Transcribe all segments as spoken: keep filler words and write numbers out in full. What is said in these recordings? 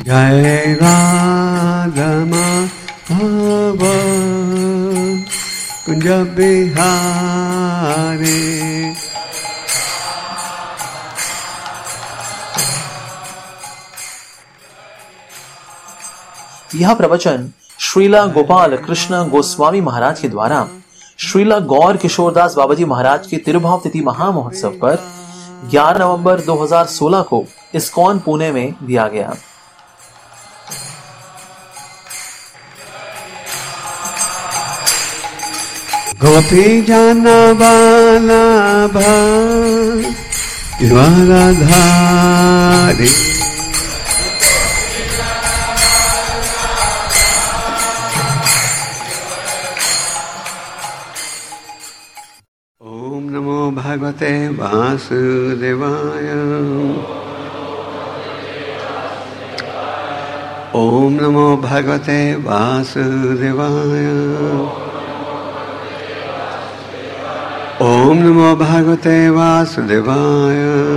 जय राधा माधव कुंज बिहारी। यह प्रवचन श्रीला गोपाल कृष्ण गोस्वामी महाराज के द्वारा श्रीला गौर किशोरदास बाबाजी महाराज के तिरुभाव तिथि महामहोत्सव पर ग्यारह नवंबर दो हज़ार सोलह को इस्कॉन पुणे में दिया गया। गोपी जाना बाला धारी ओम नमो भगवते वासुदेवाय। ओम नमो भगवते वासुदेवाय। ओम नमो भगवते वासुदेवाय।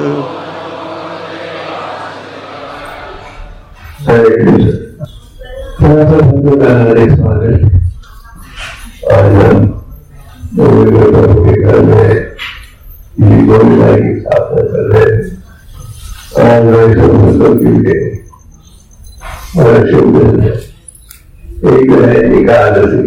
हरे कृष्ण। थोड़ा सा भक्तों का हरे स्वागत। आज हम प्रभु के घर में गोविंदा की स्थापना कर रहे हैं। आज वैष्णव भक्तों के लिए बड़ा शुभ दिन है। एक है एकादशी।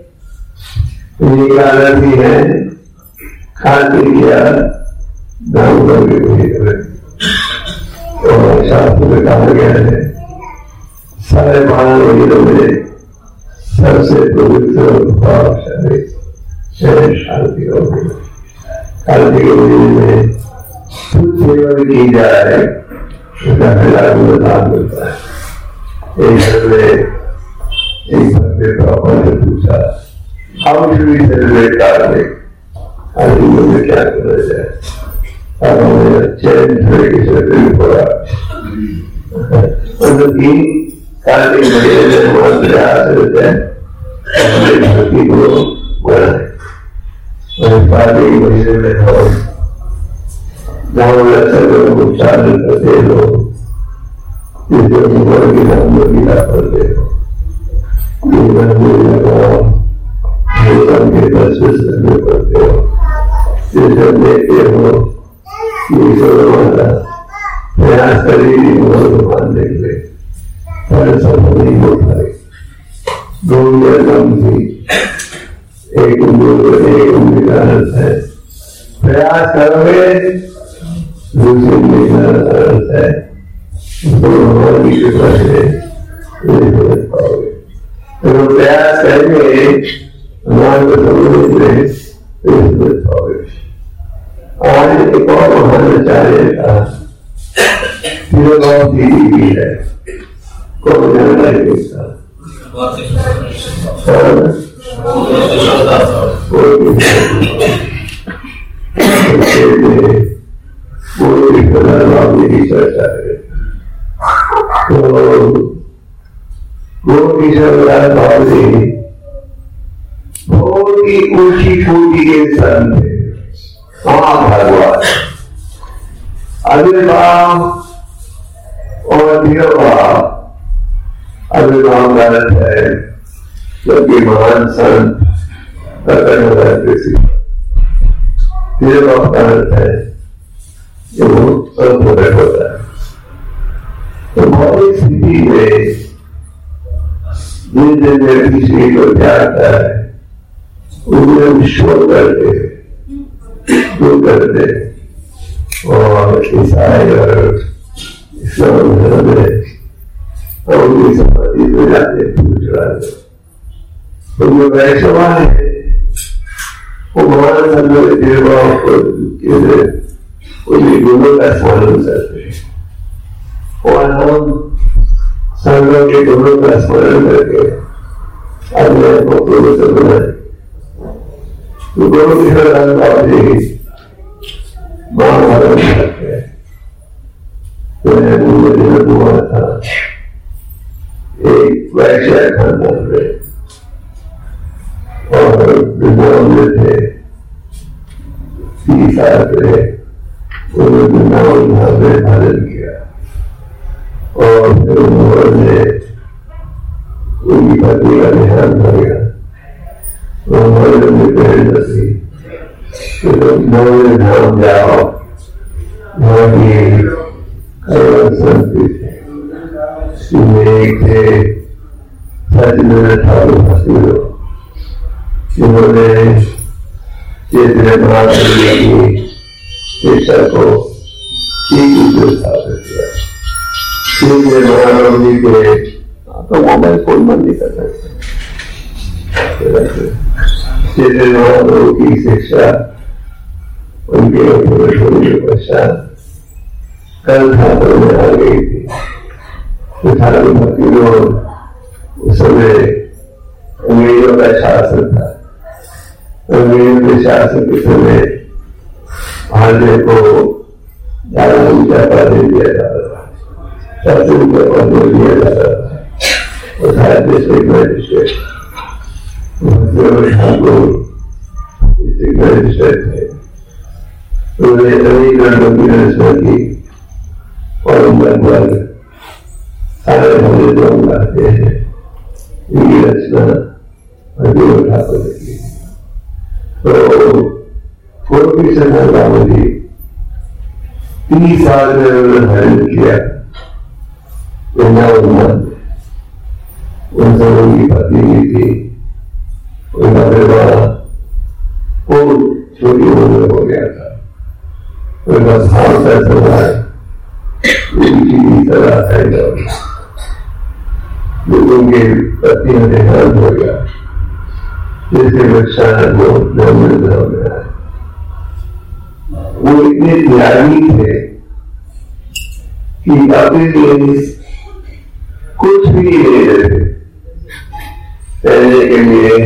एकादशी है कार्तिक या नवंबर के महीने में, और शास्त्र में कहा गया है साढ़े बारह महीनों में सबसे पवित्र भावशाली शांति होगी। कार्तिक के महीने में खुद सेवन की जाए उसका खिलाफ दान मिलता है। एक घर में एक भक्त प्रॉपर ने पूछा, how should we celebrate Kartik? आज मुझे क्या करना चाहिए? अब हमें चैन तरीके से दिल पड़ा मतलब कि कार्तिक महीने में बहुत प्रयास रहते हैं अपनी भक्ति को बढ़ाए। और कार्तिक महीने में हम गाँव में लोग उच्चारण करते लोग जिसको भगवान की नाम में गीता पढ़ते हो के दस में पढ़ते हो जैसे देखते हो प्रयास करेगी भगवान देख ले पर सब नहीं हो पाए। एक एक अर्थ है प्रयास करोगे, दूसरी अर्थ है भगवान की कृपा से समझ पाओगे। तो प्रयास करेंगे भगवान को समझने समझ पाओगे। आज एक और महान आचार्य का तिरुभाव तिथि भी है। कौन जानता है इसका? की चर्चा करें तो बहुत ही ऊंची कोटि के संत थे। भगवान आविर्भाव और तिरुभाव, आविर्भाव का अर्थ है जबकि महान संत प्रकट हो जाते थे। तिरुभाव का अर्थ है जो सब प्रकट होता है। तो भौतिक स्थिति में जिन जिन व्यक्ति शरीर को त्यागता है उन्हें हम शोध करते दूर करते और ईसाई और इस्लाम धर्म में उनकी समाधि में जाते पूछ रहा है। तो जो वैष्णव है वो महान संत तिरुभाव को उन्हीं गुणों का स्मरण करते हैं और हम संतों के गुणों का स्मरण करके अपने को पवित्र बनाए। तो गुरु किशोरदास बाबा जी महाभारत करते हैं। तो मुझे हुआ था एक वैश्य खानदान में और वृंदावन में थे तीस साल रहे। उन्होंने वृंदावन में धारण किया और फिर उन्होंने उनकी पत्नी का ध्यान कर गया। उन्होंने अपनी प्रेरणा सी कि तुम नौवे धाम जाओ, वहाँ की करुण संस्कृति एक थे सचिदानंद ठाकुर भक्ति, जिन्होंने चैतन्य महाप्रभु की शिक्षा को ठीक रूप स्थापित किया। चैतन्य महाप्रभु जी के तो मोबाइल फोन बंद नहीं कर सकते। चैतन्य महाप्रभु की शिक्षा उनके उपलब्ध होने के पश्चात कल छात्रों में आ गई थी। तो ठाकुर भक्ति लोग उस समय अंग्रेजों का शासन था। अंग्रेजों के शासन के समय भारतीय को ज्यादा ऊंचा पद दिया जाता था, सबसे ऊंचा पद दिया जाता था। और Bharat district magistrate Thakur district magistrate थे। उन्होंने अनेक गणों की रचना की और लगभग सारे भले लोग आते हैं। इनकी रचना हरिदेव ठाकुर ने की। तो पूर्व कृष्ण बाबू जी तीस साल में उन्होंने भजन किया वृंदावन में। उन सब उनकी पत्नी भी थी, उनका विवाह बहुत छोटी उम्र में हो गया था। उनका भाव का स्वभाव उनकी तरह है, उनके पति में देहांत हो गया, जिसके पश्चात वो ब्राह्मण धर्म में आए। वो इतने त्यागी थे कि अपने लिए कुछ भी नहीं ले रहे थे। पहनने के लिए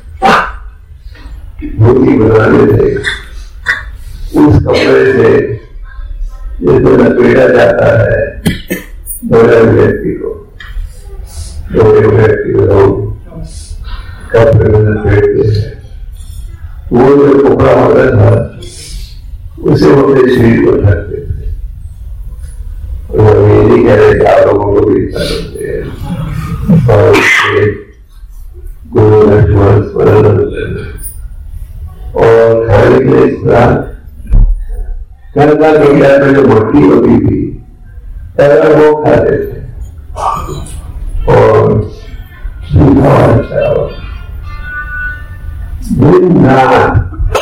धोती बनाने थे, उस कपड़े से जैसे लपेटा जाता है बड़े व्यक्ति को, बड़े व्यक्ति को कपड़े में लपेटते हैं। वो जो कपड़ा होता था उसे वो अपने शरीर को ढकते थे। और ये नहीं कह रहे कि आप लोगों को भी करते हैं और उसके गुरु लक्ष्मण स्मरण और खाने के लिए गंगा के किनारे में जो मट्टी होती थी पहले वो खाते थे और सूखा और चावल दिन रात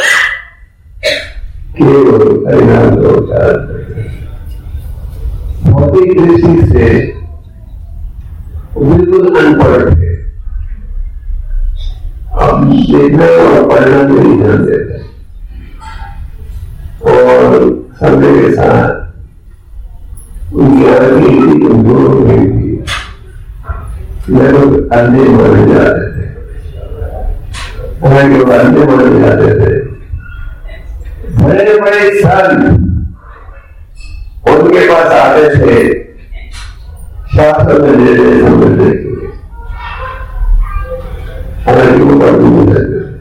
केवल हरिनाम का उच्चारण करते। भौतिक दृष्टि से बिल्कुल अनपढ़ थे। अब देखना और पढ़ना नहीं जानते थे और समय के साथ उनकी आदमी इतनी कमजोर हो गई थी, लोग अंधे माने जाते थे। हालांकि वो अंधे माने जाते थे। बड़े बड़े संत उनके पास आते थे शास्त्र में लेने समझने के लिए, हालांकि वो पढ़ नहीं सकते थे।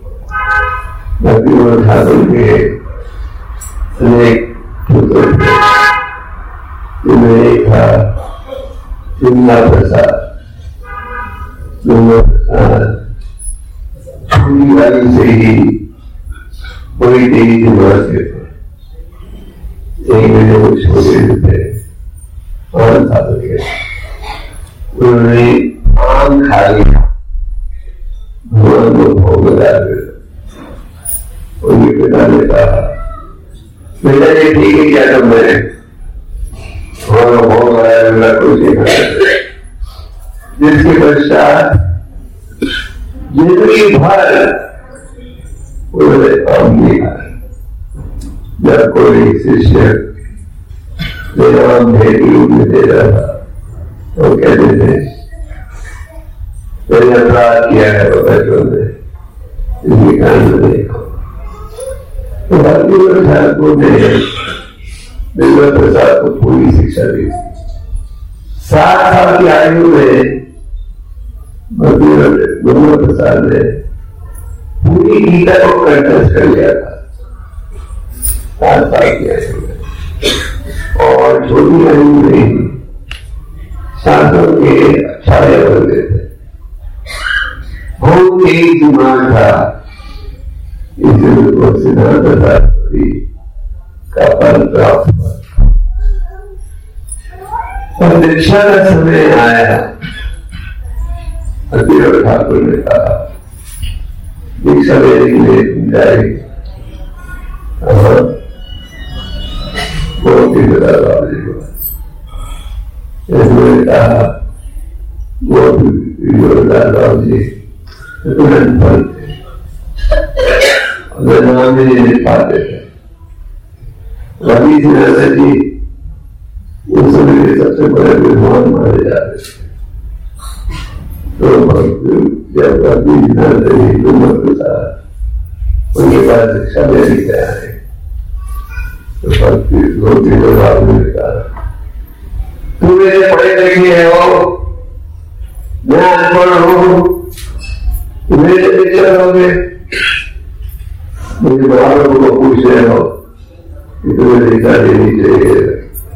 भक्ति ठाकुर के अनेक पुत्र थे, जिनमें एक था चिन्ना प्रसाद। चिन्ना प्रसाद छोटी वाली से ही बड़ी तेजी से बढ़ते थे। एक महीने वो छोटे थे और साल के उन्होंने आम खा लिया, भगवान को भोग लगा दिया। उनके पिता ने कहा बेटा ये ठीक है क्या तुम मेरे और भोग लगाया मेरा कुछ नहीं खाया। जिसके पश्चात जिंदगी भर उन्होंने काम नहीं खाया। जब कोई शिष्य वेदांत भेद रूप में दे रहा था तो कहते थे मैंने अपराध किया है वो बच्चों ने, इसलिए कान में देखो। तो भक्ति ठाकुर ने बिल्वा प्रसाद को पूरी शिक्षा दी। सात साल की आयु में बिल्वा प्रसाद ने पूरी गीता को कंठस्थ कर लिया था। सात साल की आयु में और छोटी आयु में के छाया बन गए थे। बहुत ही दिमाग था, इसलिए सिद्धांत शास्त्री का फल प्राप्त हुआ। और दीक्षा का समय आया, अतिरथ ठाकुर ने कहा दीक्षा लेने के लिए जाएगी। बहुत ही बड़ा बाबू जी को इसने कहा बहुत बड़ा बाबू जी तुरंत फल नाम नहीं पाते थे। रवि जी उस समय के सबसे बड़े विद्वान माने जाते थे। तो जब रवि जी उम्र के साथ उनके पास शिक्षा लेने गया है तो भक्ति रोटी को बाबू ने कहा तुम मेरे पढ़े लिखे हो, मैं अनपढ़ हूँ, मेरे शिक्षा होंगे, मुझे बाबा को पूछ रहे हो कि तुम्हें शिक्षा देनी चाहिए।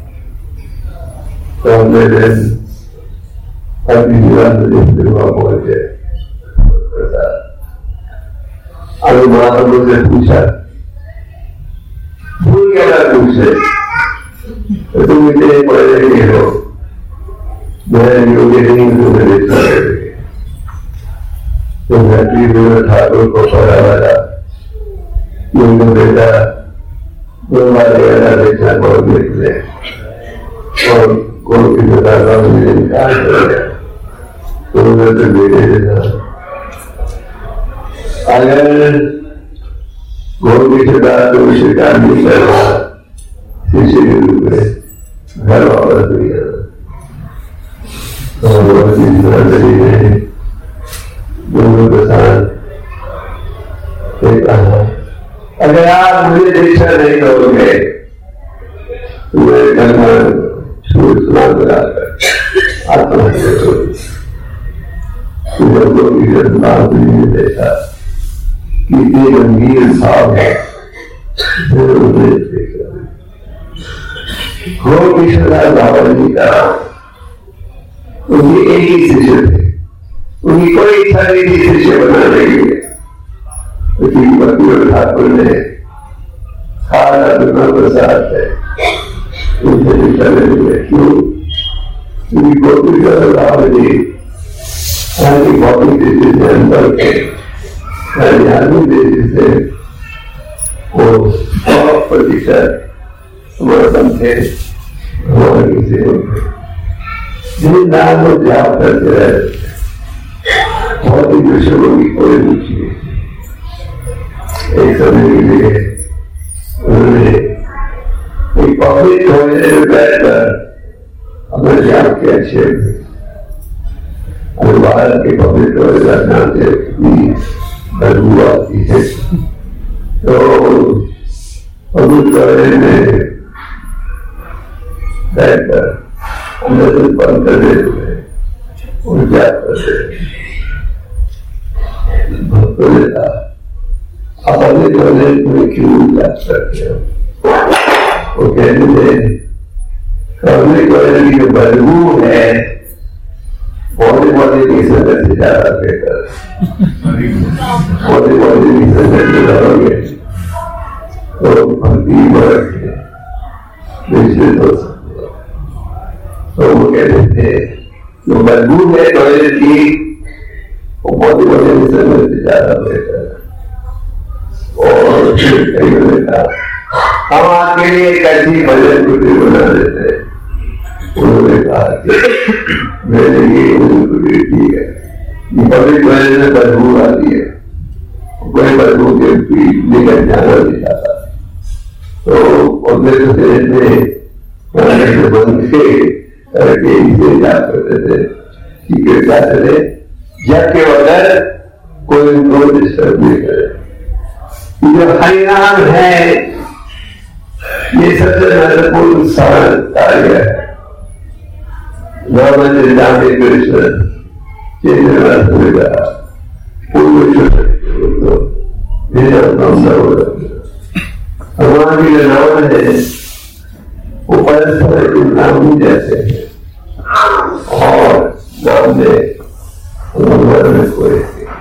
तो हमने दिन अपनी जीवन में जिससे वहां पहुंचे अभी बाबा मुझसे पूछा भूल क्या पूछे तो तुम इतने पढ़े लिखे हो, मैं योग्य नहीं तुम्हें देखा करेंगे। तो मैं ठाकुर को पढ़ा वाला उनको बेटा दो बार गया देखा बहुत देख ले और कोई की बता मुझे निकाल कर गया। तो मैं तो बेटे देना अगर गोल की सरकार तो स्वीकार नहीं कर रहा शिष्य के रूप में घर वापस नहीं आना। दोनों के साथ कहा अगर आप मुझे दीक्षा नहीं करोगे तो मेरे घर में सूर्य स्नान कराकर आत्महत्या करोगे। जब लोग इसे बात नहीं देखा कि ये गंभीर भाव है कृष्णदास बाबा जी का उनकी एक ही शिष्य थे, उनकी कोई इच्छा नहीं थी शिष्य बनाने के लिए। भक्ति ठाकुर ने खाना दुना प्रसाद है उनसे शिक्षा लेने के क्यों उनकी गोपी बाबा जी भौतिक दृष्टि से अंतर थे, आध्यात्मिक दृष्टि से वो सौ प्रतिशत समर्पण थे भगवान की सेवा में। जिन नाम को जाप करते रहे भौतिक विषयों की कोई रुचि नहीं। एक समय के लिए उन्होंने एक पब्लिक होने में बैठकर अपने जाप के अच्छे और भारत के पब्लिक होने का नाम से बदबू आती है। तो पब्लिक होने में बैठकर अंदर से बंद करने हुए और जाप करते भक्तों ने कहा आप अपने टॉयलेट में क्यों जाप करते हो? वो कहते थे अपने टॉयलेट की जो बदबू है बॉडी बॉडी की संगत से ज्यादा बेहतर बॉडी बॉडी की संगत से रहोगे तो भक्ति बढ़ के निश्चित हो सकते। तो वो कहते थे जो बदबू है टॉयलेट की वो बॉडी बॉडी की संगत से ज्यादा बेहतर है। और कई ने कहा हम आपके लिए एक ऐसी भजन कुटी बना देते हैं। उन्होंने कहा कि मेरे लिए कुटी ठीक है, पब्लिक टॉयलेट में बदबू आती है, कोई बदबू के लेकर जाना नहीं चाहता। तो पब्लिक से बंद के करके इसे याद करते थे कि कृपया करे जब के बगैर कोई उनको डिस्टर्ब नहीं करे। जो हरिनाम है ये सबसे महत्वपूर्ण साधन कार्य है। नाम कृष्ण चेतना भगवान की जो नाम है वो परस्पर नाम जैसे है और सामने भगवान ने कोई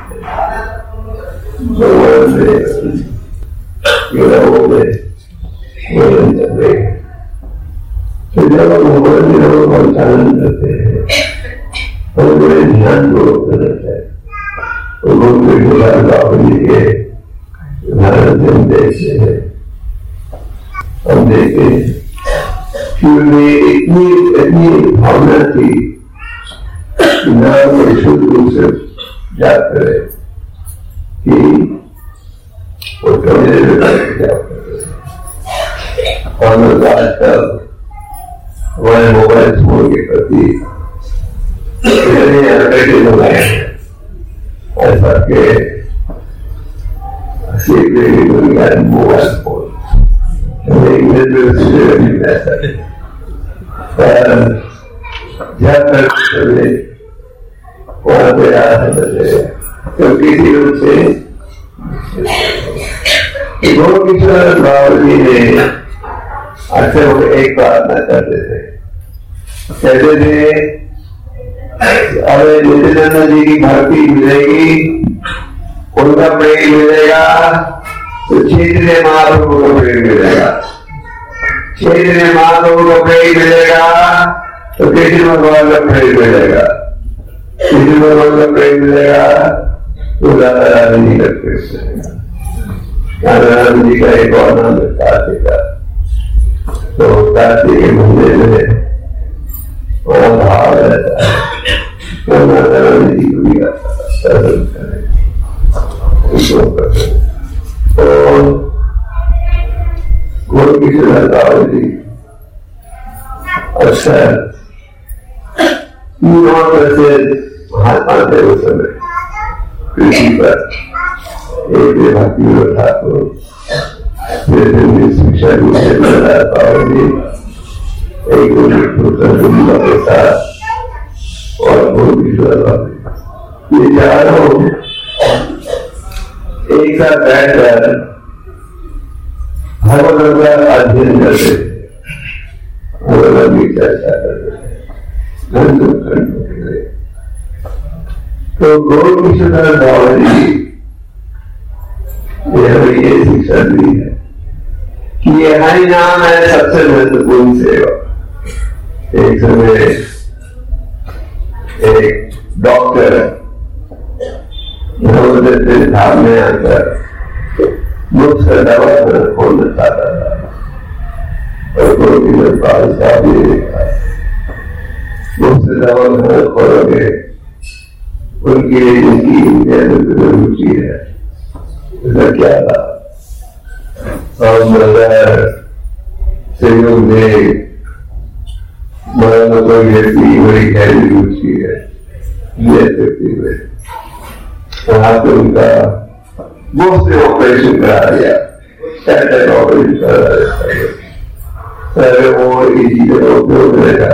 भगवान ने गिराओं में भोजन चल रहे हैं। तो जब भगवान गिराओं का उच्चारण करते हैं और बड़े ध्यान पूर्वक करते हैं तो गोपी गुलाब बाबू जी के उदाहरण से हम देखते हैं। हम देखते हैं कि उनमें इतनी इतनी भावना थी कि नाम को शुद्ध रूप से याद करे कि वो कभी याद करे। और आजकल हमारे मोबाइल फोन के प्रति इतने अट्रैक्टिव हो गए हैं ऐसा के मोबाइल फोन जब तक वहां पे आ सकते तो किसी रूप से गोकिशोर बाबू जी ने अक्सर वो एक प्रार्थना करते थे, कहते थे अरे नित्यानंद जी की भक्ति मिलेगी, उनका प्रेम मिलेगा तो क्षेत्र महाप्रभु का प्रेम मिलेगा, क्षेत्र महाप्रभु का प्रेम मिलेगा तो कृष्ण भगवान का प्रेम मिलेगा, कृष्ण भगवान का प्रेम मिलेगा तो राधा रानी जी का प्रेम मिलेगा। राधा रानी जी का एक और नाम है कार्तिका। तो कार्तिक के मंदिर में वहां भाव रहता है तो राधा रानी जी को भी दर्शन करें। तो गोपीनाथ बाबू जी अक्सर से महात्मा थे उस समय पृथ्वी पर। एक भक्ति ठाकुर शिक्षा बाबू जी एक के साथ और गोपीनाथ बाबू ये चारों एक साथ बैठकर भगवान का अध्ययन करते थे, भगवान की चर्चा करते थे। तो गोपीनाथ बाबू जी ने हमें ये शिक्षा दी है कि ये हरि नाम है सबसे महत्वपूर्ण सेवा। एक समय एक डॉक्टर धाम में आकर मुफ्त का दवा खोलना चाहता था और गोपीनाथ बाबू साहब ने देखा मुफ्त दवा खोलोगे उनकी जिनकी रुचि है उसका क्या था। और सहयोग ने मरण कोई व्यक्ति बड़ी गहरी रुचि है व्यक्ति में वहां पे उनका मुफ्त से ऑपरेशन करा दिया, टाइप ऑपरेशन करा दिया। वो इसी का उपयोग रहेगा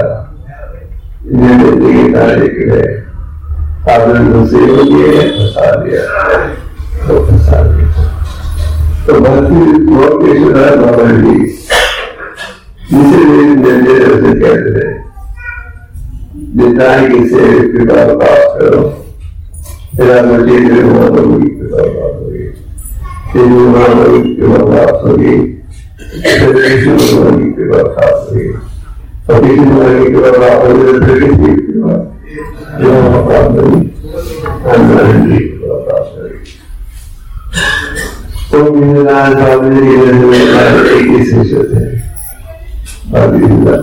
के कार्य के लिए साधन से हो गए फंसा दिया तो फंसा दिया। तो भक्ति गोपीनाथ बाबा जी जिसे से कहते हैं जितना ही किसे कृपा प्राप्त करो तेरा मुझे महाप्रभु की कृपा प्राप्त होगी, तेरी महाप्रभु की कृपा प्राप्त होगी, कृष्ण भगवान की कृपा प्राप्त होगी और कृष्ण भगवान की कृपा प्राप्त होगी तो फिर किसकी कृपा प्राप्त होगी, नारायण जी की कृपा प्राप्त होगी। तो गोपीनाथ बाबू जी एक ही शिष्य थे बाबी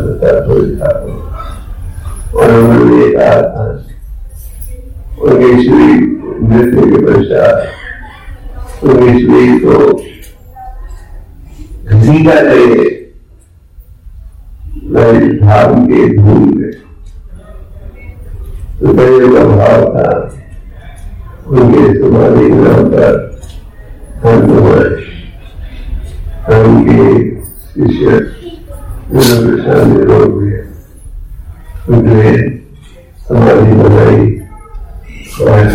और उन्होंने कहा था उनके श्री नृत्य के पश्चात उनके श्री को घसीटा गए धाम के धूल में। तो कई का भाव था उनके समाधि ग्रह पर उनके शिष्य रोग हुए उन्हें समाधि बनाई। तो आज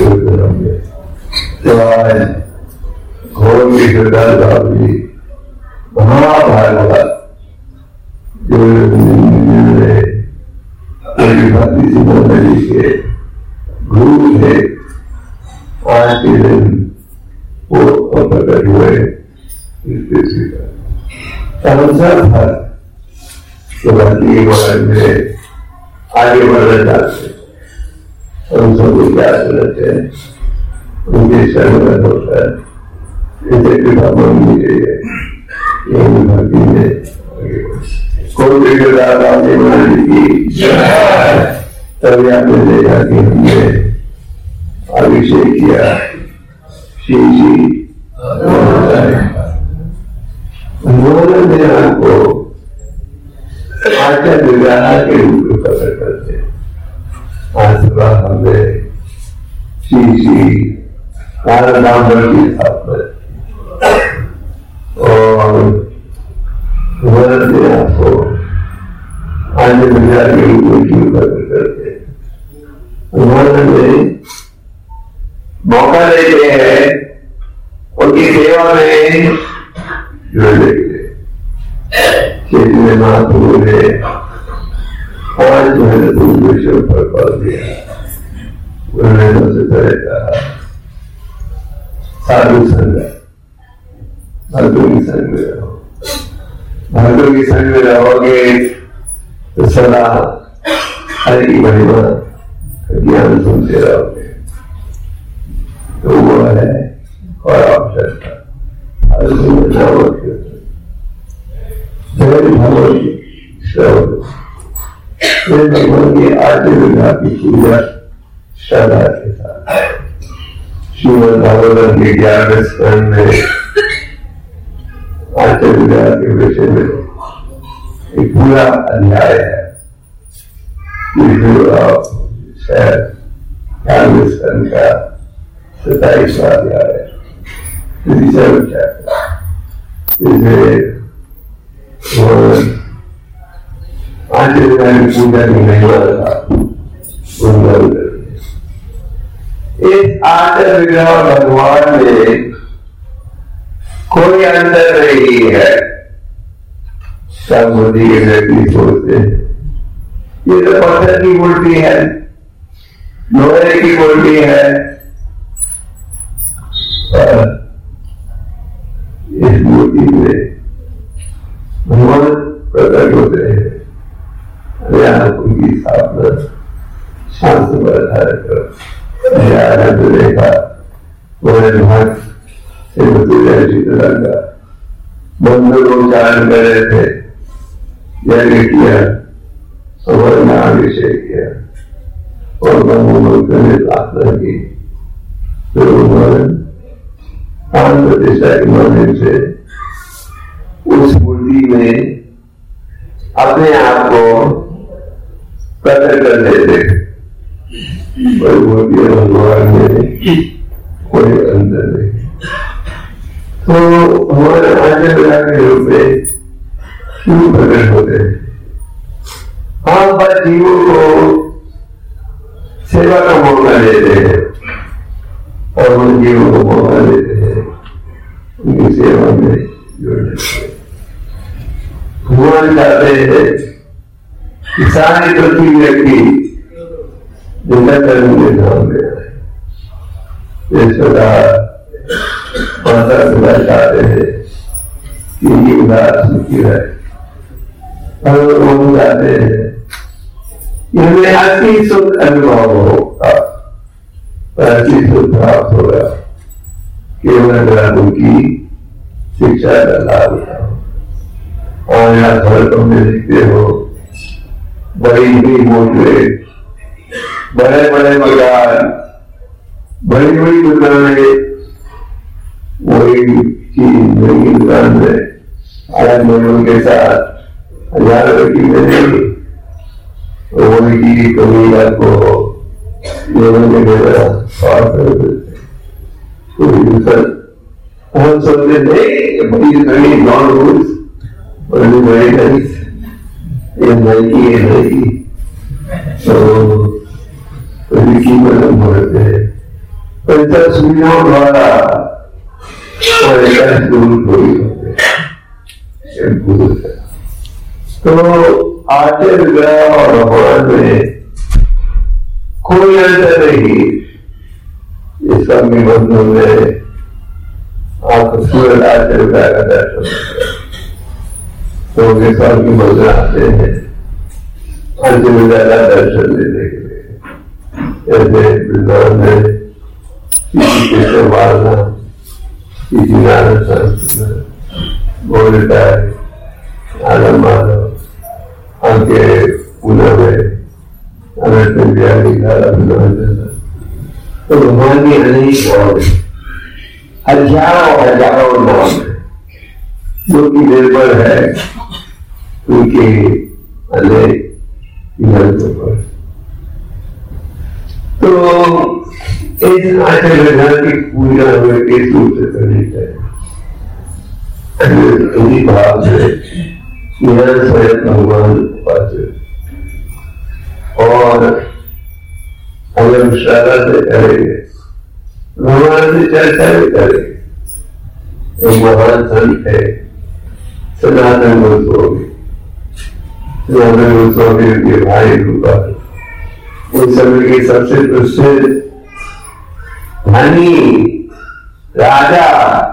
घोर की सरदार बाबू जी महाभागवत जो भक्ति सिंह के के दिन वो प्रकट हुए इस पृथ्वी पर। हम सब हर तो भक्ति वर्ग में आगे बढ़ना चाहते हैं। हम सबको क्या समझते हैं, उनके शरण होकर इसे कृपा मांगनी चाहिए। यही भक्ति में कोटि दादा की तभी आपने देखा कि हमने अभिषेक किया श्री भगवान ने आपको आचार्य विग्रह के रूप में प्रकट करते। आज सुबह हमने श्री श्री कालदामर की स्थापना और भगवान ने आपको आचार्य विग्रह के रूप में क्यों प्रकट करते। भगवान ने मौका देते हैं उनकी सेवा में जुड़ने के लिए। चैतन्य महाप्रभु ने पांच महत्वपूर्ण विषयों पर बल दिया। उन्होंने सबसे पहले कहा साधु संग, भक्तों की संग में रहो। भक्तों की संग में रहोगे तो सदा हरि की महिमा ज्ञान सुनते रहोगे। तो वो है और आवश्यकता भगवान की आद्य विधा की पूजा श्रद्धा के साथ। श्रीमद् भागवत के ग्यारहवें स्कंद में आद्य विधा के विषय में एक पूरा अध्याय है। शायद ग्यारहवें स्कंद का सताईसवां अध्याय है। आचार्य पूजा की महिमा था। इस आचार्य विग्रह भगवान में कोई अंतर नहीं है। सब बुद्धि के व्यक्ति सोचते हैं ये तो पत्थर की मूर्ति है, लोहे की मूर्ति है। इस मूर्ति में भगवान प्रकट होते हैं। उनकी स्थापना शांत पर आधारित देखा भक्त का मंदिर को उच्चारण कर रहे थे, यज्ञ किया, हमारे अभिषेक किया और ब्रह्म ने प्रार्थना की। फिर उन्होंने प्राण प्रतिष्ठा के माध्यम से उस मूर्ति में अपने आप को प्रकट कर देते। कोई मूर्ति भगवान में कोई अंतर नहीं। तो हमारे आचार्य के रूप में क्यों प्रकट होते हैं? हम बस जीवों को सेवा का मौका देते हैं और उन जीवों को मौका देते हैं उनकी सेवा में जुड़ने के। भगवान चाहते हैं कि सारी पृथ्वी व्यक्ति जिंदा कर्म के नाम में आए। इस प्रकार माता पिता चाहते हैं कि ये उदास सुखी रहे और वो चाहते हैं कि हमें अति सुख अनुभव होगा, अति सुख प्राप्त होगा केवल अगर उनकी शिक्षा का लाभ उठाओ। और यहाँ धर्म में देखते हो बड़ी बड़ी मोटरें, बड़े बड़े मकान, बड़ी बड़ी दुकानें, वही चीज वही दुकान में अलग लोगों के साथ हजार रुपये की मिलेगी। वही चीज कभी को लोगों के द्वारा स्वास्थ्य हम सोचते थे बड़ी नॉन रूल्स बड़ी बड़ी नाइस ये नाइकी है नाइकी तो कभी कीमत हम भरते हैं। पर जब सुविधाओं द्वारा और एक दूर कोई होते तो आचार्य विग्रह और भगवान में कोई अंतर नहीं। इस सब निबंधों में आपको सूर्य आचार्य का दर्शन तो वे सब निबंधन आते हैं अंतिम का दर्शन देने के लिए। ऐसे वृंदावन में किसी के संभालना, किसी नारायण संस्कृत बोलता है आलम माधव आके पुनः में अनंत व्याधि का अभिनंदन तो भगवान की अनेक और हजारों हजारों नाम है जो कि निर्भर है उनके अनेक ग्रंथों पर। तो इस आचार्य विधान की पूजा हमें किस रूप से करनी चाहिए? इसी भाव से यहाँ स्वयं भगवान उपास्य और अगर श्रद्धा से करेंगे भगवान से चर्चा भी करेंगे। एक महान संत है सनातन गोस्वामी, सनातन गोस्वामी उनके भाई रूपा उस समय के सबसे प्रसिद्ध धनी राजा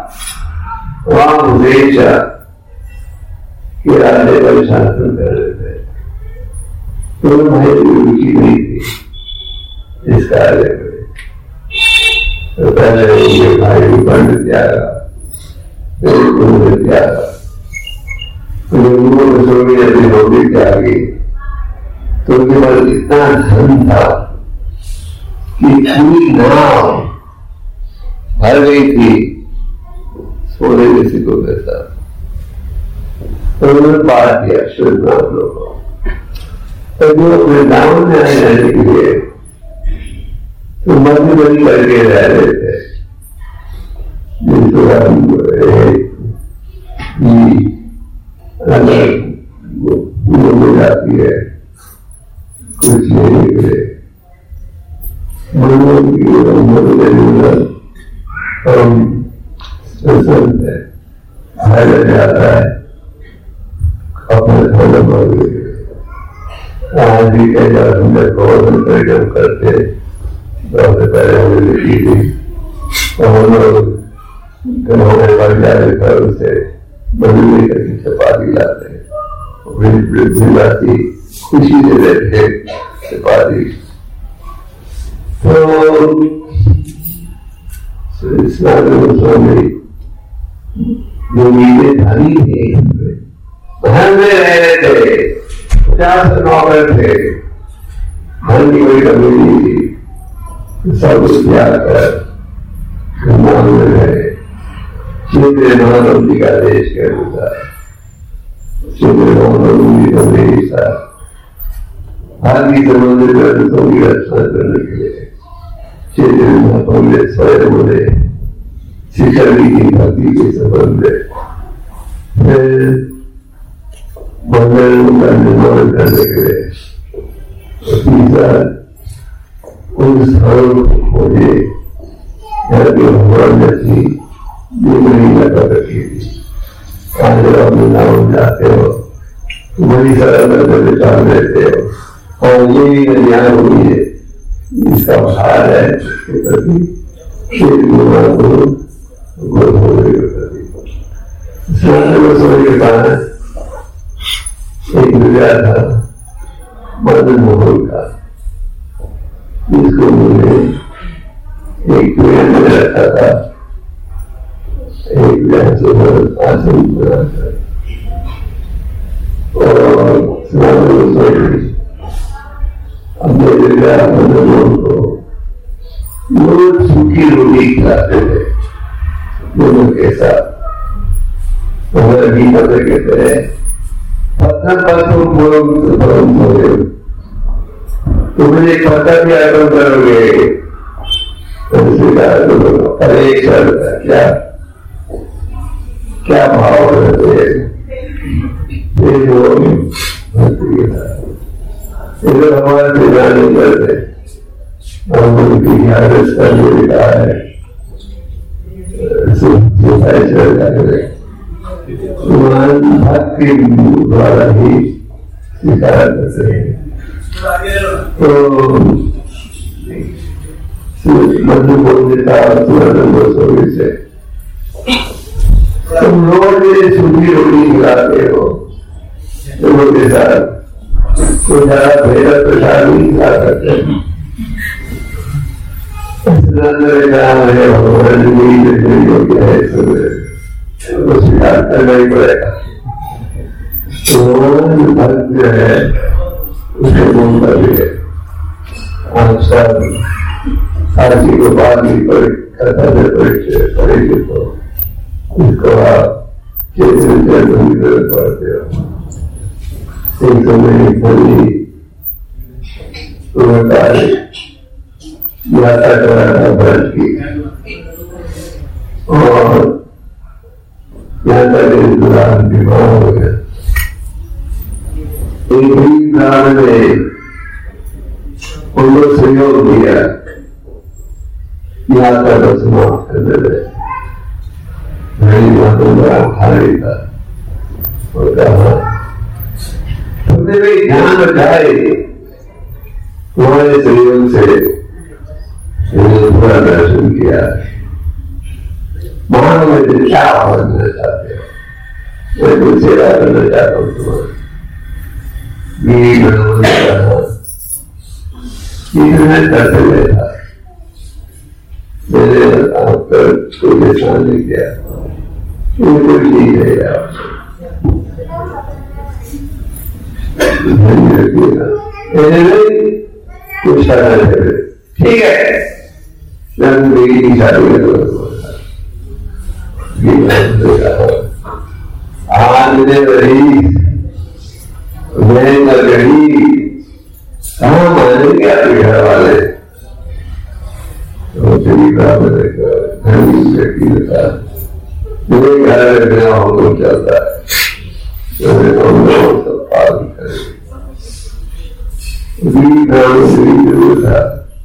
राम देशा के राज्य पर शासन कर रहे थे। तो भाई रुचि नहीं थी इस कार्य में। तो पहले उनके भाई को पंडित त्यागा, फिर उन्होंने त्यागा, फिर उन्होंने सोनी अपनी नौकरी त्यागी। तो उनके पास इतना धन था कि पूरी नाव भर गई थी सोने किसी को पैसा। तो उन्होंने पार किया श्रीनाथ लोगों तो जो वृंदावन में आए रहने के लिए तो मध्य बनी करके रह रहे थे जिनको हम अगर वो हो जाती है कुछ लेने के लिए मनोरंजन जाता है अपने खाना मांगे आज भी कह जाते हैं गौरव परिणाम करते बहुत पहले हमें लिखी थी तो हम लोग घरों पर जाकर उसे बदलने करके चपाती लाते वृद्धि लाती खुशी से रहते चपाती। तो सनातन गोस्वामी जो मीठे धनी थे धन में रह रहे थे, पचास नौकर थे, धन की कोई कमी नहीं थी, सब त्याग कर नाम में रहे। चित्र महानव जी का देश के अनुसार चित्र महानव जी का देश था आदि संबंधित ग्रंथों की रचना करने के लिए चित्र महात्मा ने स्वयं उन्हें शिक्षा दी की भक्ति के संबंध में फिर मंदिर का निर्माण करने के लिए तीसरा उन स्थानों को खोजे यहाँ के भगवान ने थी जो नहीं लगा रखी थी। आज जब आप वृंदावन जाते हो तो बड़ी सरल विचार लेते हो और ये ज्ञान होगी है इसका भार है इसके प्रति श्री भगवान को गोधोरे के प्रति सनातन गोस्वामी के पास एक विद्या था मदन मोहन का जिसको उन्होंने एक कुएं में रखा था एक आसन बनाकर और सनातन गोस्वामी अपने विद्या मदन मोहन को रोज सूखी रोटी खिलाते थे दोनों के साथ। तो गीता में कहते हैं पत्थर पत्थर बोलो तुम मुझे पत्थर भी अर्पण करोगे तो स्वीकार करो। अरे क्या क्या भाव रहते ये जो इधर हमारे से जाने करते हम उनकी हारस करने लिखा है भक्ति द्वारा ही स्वीकार करते हैं। तो मधु बोलता गोस्वामी से, तुम रोज सूखी रोटी खिलाते हो लोगों के साथ, तो ज्यादा भैरव प्रसाद नहीं खिला सकते। भगवान योग्य है तो स्वीकार करना ही पड़ेगा। तो भक्त जो है उसके गुण पर भी है। आप सब काशी को बात नहीं करता है पड़ेगी तो उसको आप चेतन पढ़ते हो। एक समय बड़ी यात्रा करा था व्रत की, और यात्रा के दौरान बीमार हो गया। एक ही ब्राह्मण ने उनको सहयोग दिया यात्रा को समाप्त करने में। भारी था और कहा तुमने भी ध्यान रखाए तुम्हारे सहयोग से मैंने पूरा दर्शन किया। वहां में क्या बनना चाहते हो? मैं कुछ सेवा करना चाहता हूँ तुम्हारे। मैं करते हुए था, मैंने आपका कोई निशान नहीं किया, कुछ नहीं रहेगा। कुछ ठीक है, मेरी शादी आज रही मैं गई कहाँ मानेंगे आपके घर वाले? तो चली बराबर व्यक्ति ने कहा मेरे घर में बिना हुक्म चलता है, सब पालन करेंगे। जरूर था,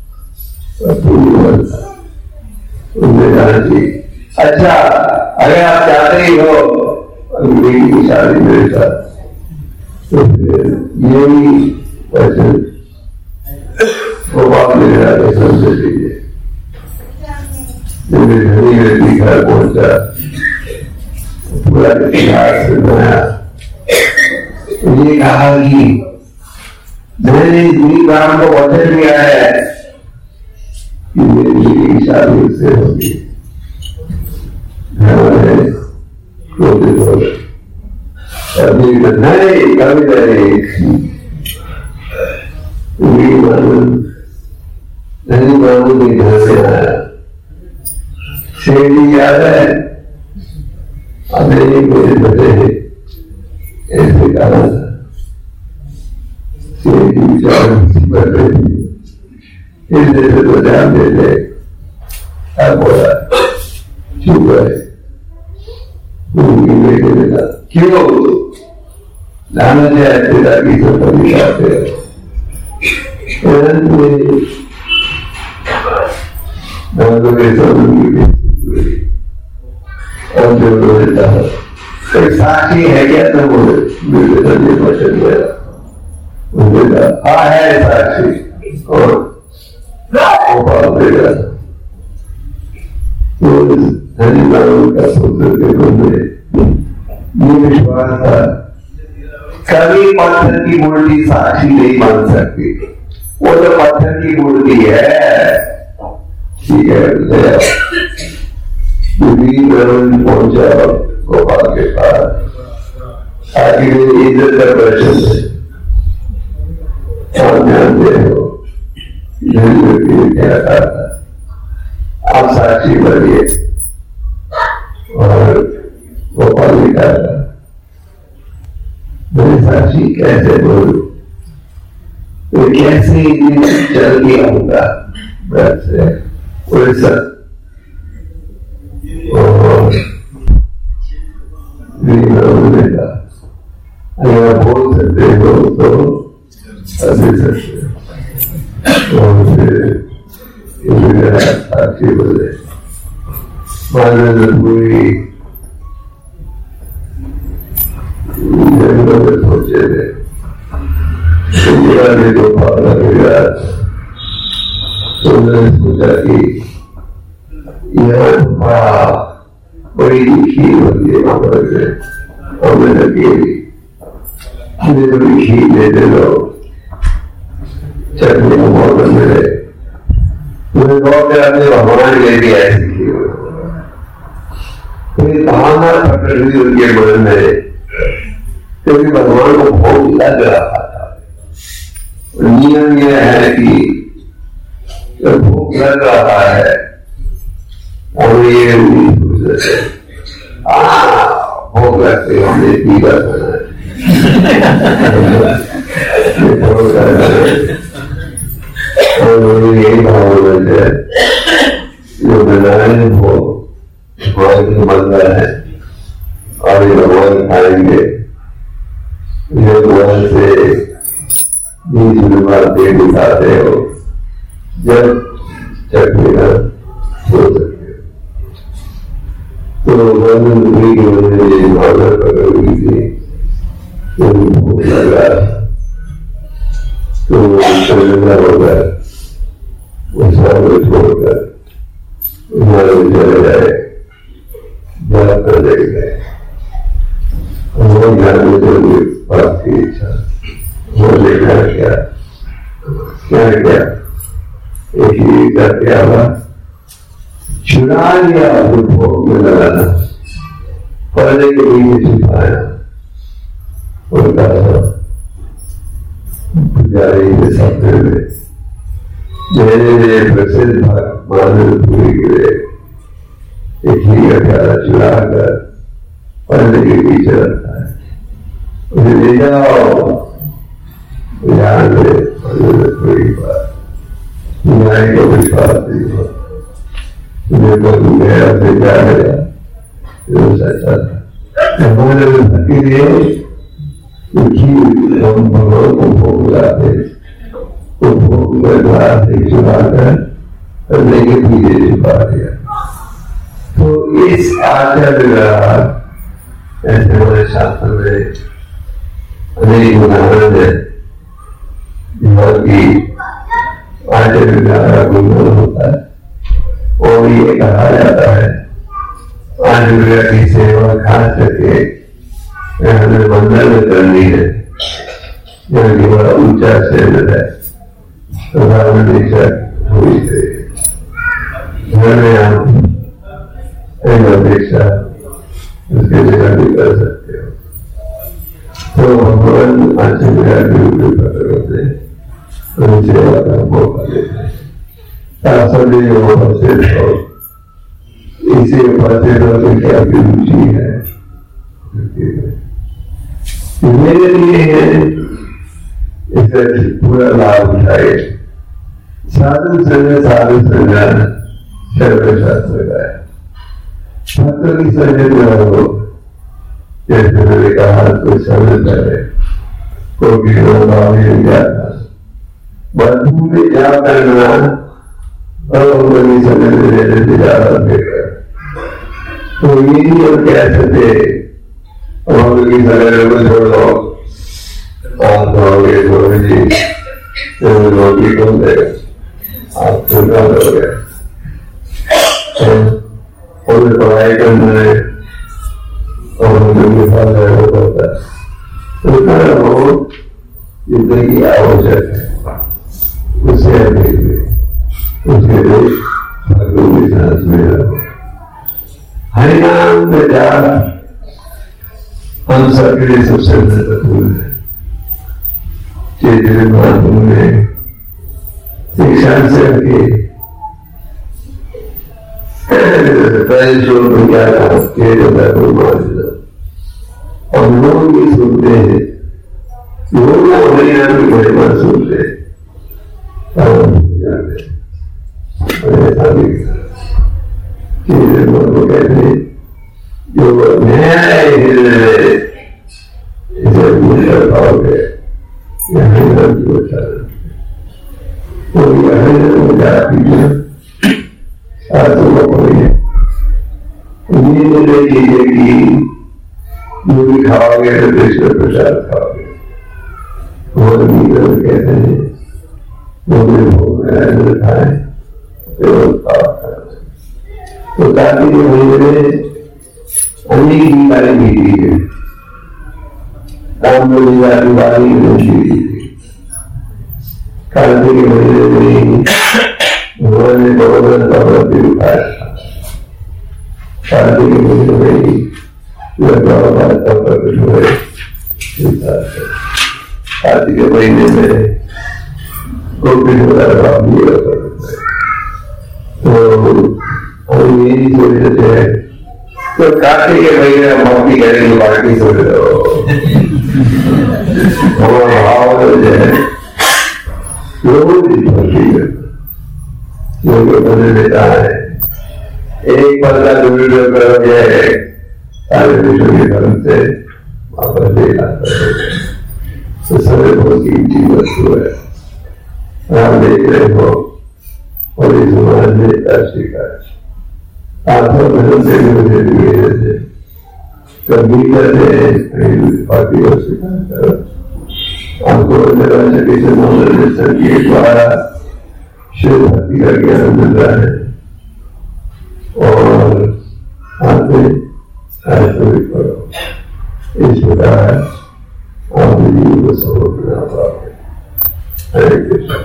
उन्होंने कहा जी अच्छा अगर आप चाहते ही हो मेरी की शादी मेरे साथ, तो फिर यही वचन वो बाप मेरे आगे समझ लीजिए। मेरे धनी व्यक्ति घर पहुंचा, पूरा इतिहास सुनाया। ये कहा कि मैंने इतनी काम को वचन दिया है कि मेरी शादी उससे होगी। क्रोधित हो गए, नहीं कभी नहीं नहीं मालूम नहीं घर से आया। शेरी याद है अभी मेरे बचे ऐसे कहा था, शेरी बढ़ रही थी, इस जैसे तो ध्यान दे दे। अब बोला चुप है, क्यों लाना जाए पिता की संपत्ति आते हो? और जो बोलता है साक्षी है क्या? तो बोले वचन दिया, हाँ है साक्षी, और देगा का पुत्र के मन में ये विश्वास था कभी पत्थर की मूर्ति साक्षी नहीं बन सकती। वो तो पत्थर की मूर्ति है, ठीक है। पहुंचा गोपाल के पास, आगे इज्जत का दर्शन जानते हो क्या कहा था, आप साक्षी बनिए। और गोपाल ने कहा मैं साक्षी कैसे बोलूं, तो कैसे चल गया होगा व्रत से उड़ीसा। और अगर आप बोल सकते हो तो अभी सकते और फिर साक्षी बोले पूरी जंगलों में पहुंचे थे। दो लगेगा तो मैंने सोचा कि यहाँ बड़ा बड़ी खीर बनती है वहां पर और मैंने अकेली बड़ी खीर देते लो चटनी का मौसम मिले मुझे बहुत अपने भगवान ले दिया ऐसी खीर कोई भावना प्रकट हुई उनके मन में क्योंकि भगवान को भोग लग रहा था। नियम यह है कि जब भोग लग रहा है और ये भोग लगते हमने पीला और यही भाव है जो बनाए भोग भगवान की मंदिर है और ये भगवान खाएंगे ये भगवान से बीस बार पेट उठाते हो जब चखेगा हो सकते तो दुनिया की वजह से भावना पकड़ हुई थी भूख लगा तो चलना होगा उसका छोड़कर चले जाए बात कर गए वो ज्ञान में जो बात की इच्छा वो देखा क्या क्या क्या एक ही का क्या हुआ चुरा लिया भोग में लगाना पर्दे के बीच छुपाया और कहा पुजारी के सपने में मेरे लिए प्रसिद्ध मानवपुरी के लिए एक ही का प्यारा चुरा कर पर्दे के पीछे रखता है उसे ले जाओ ध्यान में थोड़ी बात न्याय को विश्वास नहीं हो तुम्हें को गया से क्या गया सच्चा था हमारे भक्ति लिए हम भगवान को भोग लाते तो भोग में द्वार से चुरा कर करने के पीछे छुपा दिया। तो इस आचार्य ऐसे हमारे शास्त्र में अनेक उदाहरण है जहाँ की आचार्य का गुणगान होता है और ये कहा जाता है आचार्य की सेवा खास करके हमें मंदिर में करनी है यहाँ की बड़ा ऊंचा शहर है प्रधानमंत्री हुई थे घर में आप एक अपेक्षा उसके जगह भी कर सकते हो। तो भगवान आचार्य के पकड़ होते सेवा का मौका देते हैं शास्त्री उपस्थित हो इसे उपस्थित होने की आपकी रुचि है मेरे लिए इसका पूरा लाभ उठाए साधु संग साधु संज्ञान सर्वशास्त्र का है भक्तों की संजय हो जैसे मैंने कहा तो समझ है कोई भाव नहीं जाता बंधु में जा करना और बड़ी समझ में ज्यादा देगा तो ये नहीं और कह सकते और की सगरे को छोड़ दो आप कहोगे छोड़ जी रोटी कौन देगा आप छोटा दोगे और पढ़ाई करना है और उनके फल है वो होता है तो बहुत जिंदगी आवश्यक है उसे देखिए उसके लिए भगवान की सांस में रहो हरिनाम में जा हम सबके लिए सबसे महत्वपूर्ण है चैतन्य महाप्रभु ने शिक्षा से रखे पहले श्लोक में क्या कहा और लोग भी सुनते हैं लोग हरिनाम की महिमा सुनते हैं ऐसा भी कहते हैं जो न्याय हृदय इसे भूल कर पाओगे यह हरिनाम की उच्चारण तो यह हरिनाम जाती है शास्त्रों को पढ़िए ये निर्णय कीजिए कि जो भी खाओगे तो कृष्ण प्रसाद खाओगे और गीता में कहते हैं जो भी भोग में खाए तो कार्तिक के महीने में अनेक दीवारें भी दी गई, राम दिवाली भी कार्तिक के महीने में भगवान ने गोवर्धन का व्रत भी उठाया। कार्तिक के महीने में ही कार्तिक के महीने में गोपी का भी तो हम यही सोच रहे हैं तो कार्तिक के महीने में मौकी करेंगे बाकी सोच रहे हो हमारा भाव जो है बने देता है। एक पल का दुरुपयोग करोगे सारे विश्व के धर्म से वापस ले लाता है। तो समय बहुत कीमती वस्तु है। आप देख रहे हो और इस समाज में राष्ट्रीय कार्य आत्मा धर्म से मुझे जुड़े थे कभी करते बाकी और स्वीकार करो आपको संगीत द्वारा शिव भक्ति का ज्ञान मिल रहा है और आप करो इस प्रकार आप जीवन को सफल बना पाओगे। हरे Krishna.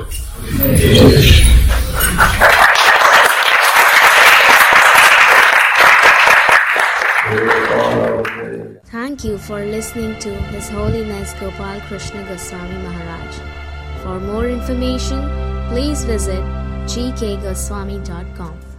Thank you for listening to His Holiness Gopal Krishna Goswami Maharaj. For more information, please visit g k goswami dot com.